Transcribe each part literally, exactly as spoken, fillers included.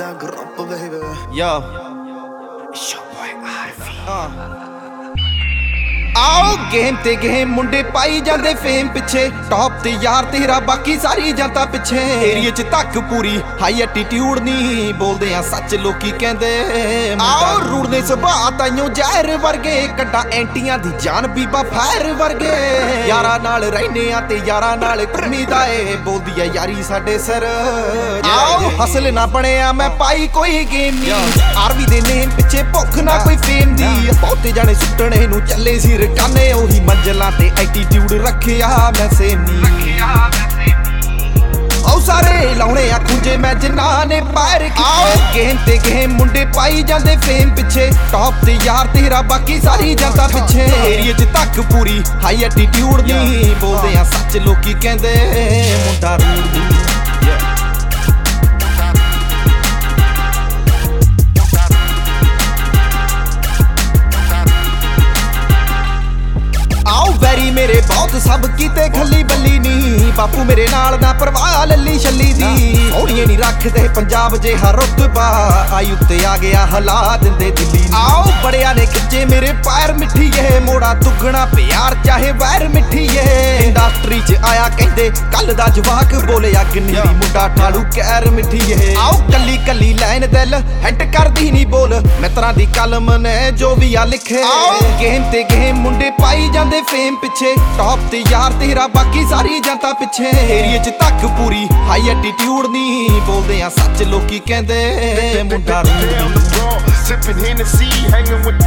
that group, baby. Yo, It's your boy Ivy. uh. आओ game ते game मुंडे पाई जांदे फेम पिछे टॉप ते यार तेरा बाकी सारी जनता पिछे एरिया च तक पूरी हाई एटीट्यूड नहीं बोलदे आ सच लोकी कहंदे आओ रूड़दे सुभाऽ ताइयों जहर वर्गे कड्डा एंटियां दी जान बीबा फायर वर्गे यारा नाल रहने आ ते यारा नाल घुमीदा ए बोलदी ऐ यारी साडे सिर आओ हसल ना बणिया मैं पाई कोई गेम नहीं आर्मी दे नेम पिछे भुख ना कोई फेम दी बहुते जाने सुट्टणे नूं चले सी काने ओही मंजिलां ते एटीट्यूड रखिया मैं सेम नी ओ सारे लाउणे आ खुंजे मैं जिन्हां ने पैर कीते गेम ते गेम मुंडे पाई जांदे फेम पिछे टॉप ते यार तेरा बाकी सारी जनता पिछे एरिया च तक पूरी हाई एटीट्यूड नी बोलदे आ सच लोकी कहंदे मुंडा रूड दी वैरी मेरे बहुत सब कीते खली बल्ली नी बापू मेरे नाल ना परवाह लल्ली छल्ली दी सौड़िए नी रखदे पंजाब जे हर रुतबा आई उत्ते आ गया हला दिंदे दिल्ली आओ बड़िया ने खिच्चे मेरे पैर मिठीए मोड़ा दुगना प्यार चाहे वैर मिठीए इंडस्ट्री च आया कहंदे कल दा जवाक बोले अग्नि दी मुंडा ठाड़ू कैर मिठीए आओ कली कली लाइन दिल हिट करदी नी बोल मित्रां दी कलम ने जो भी आ लिखे गेम ते गेम मुंडे पाई जांदे फेम पिछे टॉप ते यार तेरा बाकी सारी जनता पिछे एरिया च तक पूरी हाई एटीट्यूड नी बोलदे आ सच लोकी कहंदे मुंडा rude sipping Hennessy, hanging with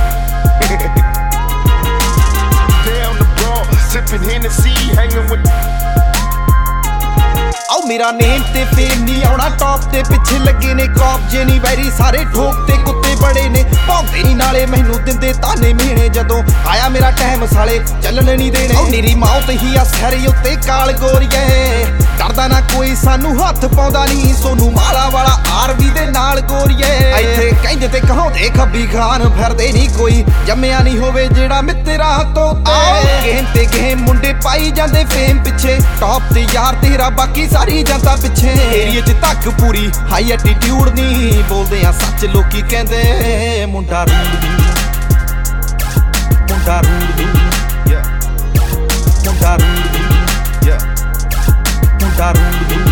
down the broad, sipping Hennessy, hanging with आओ मेरा नेम ते फेम नहीं आउणा टॉप ते पिछे लगे ने कॉप जे नहीं वैरी सारे ठोक ते कुत्ते बड़े ने भौंकदे नहीं नाले मैनू दिंदे ताने मीणे जदों आया मेरा टाइम साले चलन नहीं देने ओ मेरी मौत ही आ सैरे उत्ते काल गोरीए डरदा ना कोई सानू हत्थ पाउंदा नहीं सोनू माला वाला आरवी दे नाल गोरीए इत्थे कहंदे ते कहाउंदे खब्बी खान फिरदे नहीं कोई जम्मिया नहीं होवे जेड़ा मित्तरा तोते गेम ते गेम मुंडे पाई जांदे फेम पिछे टॉप ते यार तेरा बाकी सारी जनता पिछे एरिया च तक पूरी हाई एटीट्यूड नी बोलदे आ सच लोकी कहंदे मुंडा रूड दी मुंडा रूड दी मुंडा रूड दी मुंडा रूड दी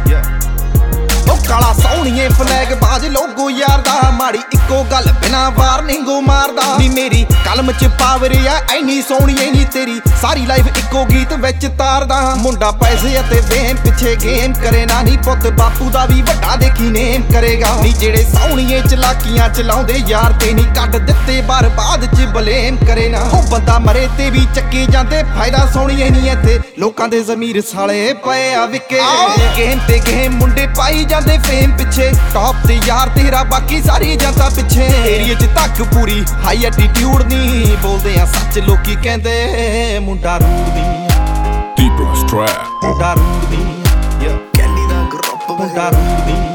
काला सौणीए फ्लैग बाज लोगो यार दा माड़ी इक्को गल बिना वार्निंगो मारदा नी मेरी कलम च पावर आ ऐनी सोहणीए नी तेरी सारी लाइफ इक्को गीत विच तारदा मुंडा पैसे अते वेम पिछे गेम करे ना नी पुੱਤ बापू दा भी वड्डा देखी नेम करेगा नी जेड़े सौणीए चलाकियां चलाउंदे यार ते नी कढ दित्ते बर्बाद च बलेम करे ना ओ बंदा मरे ते भी ਚੱਕੇ ਜਾਂਦੇ फायदा ਸੌਣੀਏ नी इत्थे लोकां दे ज़मीर साले पए आ विके गेम ते गेम मुंडे पाई जांदे फेम पिछे टॉप ते यार तेरा बाकी सारी जनता पिछे एरिया च तक पूरी हाई एटीट्यूड नी बोलदे आ सच लोकी कहंदे मुंडा रूड दी Deep Ross Trap. मुंडा रूड दी Kelly that group, मुंडा रूड दी